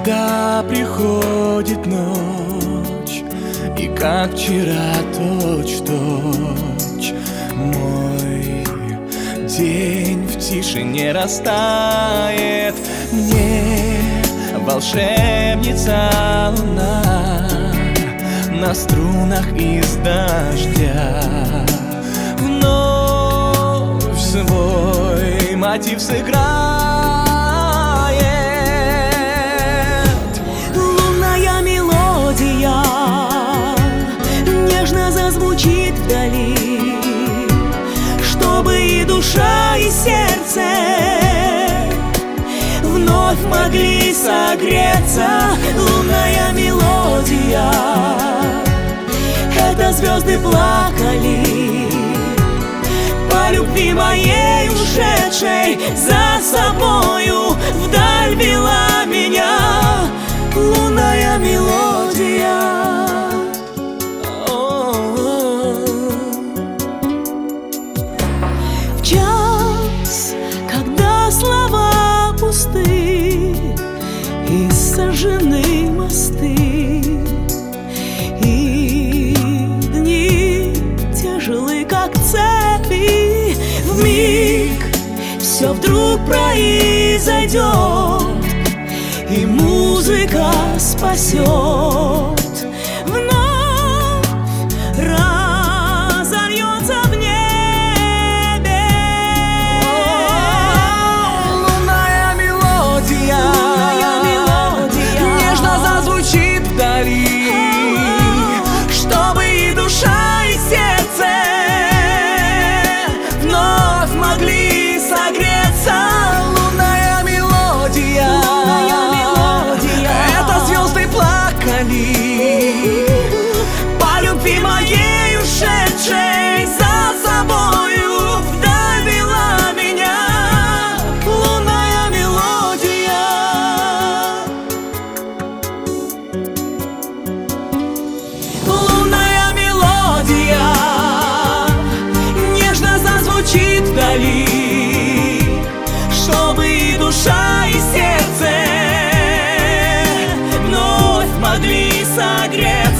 Когда приходит ночь, и как вчера точь-в-точь мой день в тишине растает, мне волшебница луна на струнах из дождя вновь свой мотив сыграет. Лунная мелодия нежно зазвучит вдали, чтобы и душа, и сердце вновь могли согреться. Лунная мелодия — это звезды плакали по любви моей ушедшей, за собою вдаль вела меня лунная мелодия. В час, когда слова пусты и сожжены мосты, и дни тяжелы, как цепи, вмиг все вдруг произойдет, и музыка спасет, вновь разольется в небе. Лунная мелодия нежно зазвучит вдали, чтобы и душа, и сердце вновь могли согреться. Лунная мелодия — это звезды плакали по любви моей ушедшей, за собою вдаль вела меня лунная мелодия. Лунная мелодия нежно зазвучит вдали, чтобы и душа, и сердце вновь могли согреться.